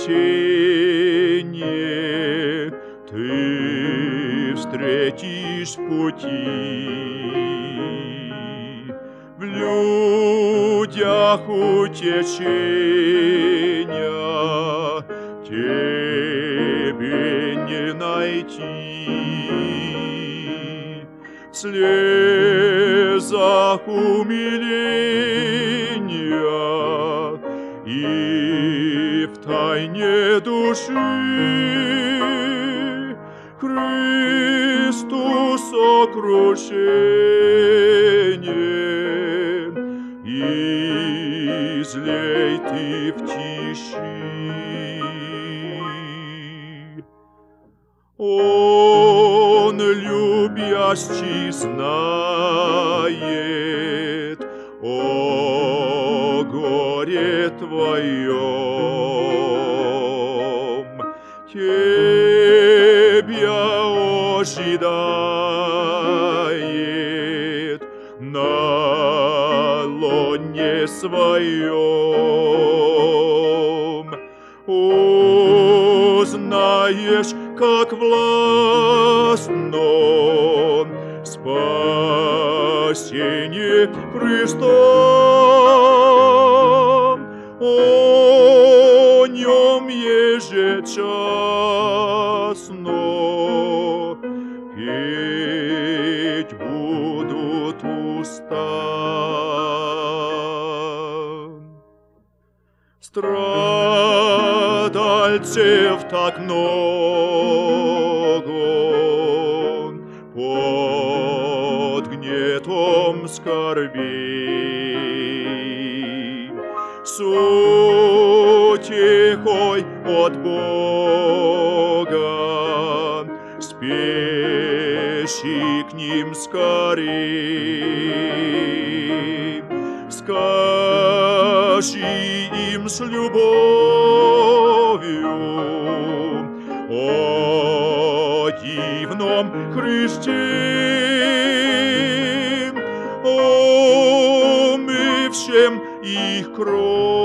спасение ты встретишь в пути. В людях утешения тебе не найти. В слезах умиления и в тайне души Христу сокрушение излей ты в тиши. Он, любящий, знает о горе твоем, тебя ожидает на лоне своем. Узнаешь, как властно спасение Христа. О нем ежечасно петь будут уста. Страдальцев так много под гнетом скорби, с утехой от Бога спеши к ним скорей. Скажи им с любовью о дивном Христе, омывшем их кровь.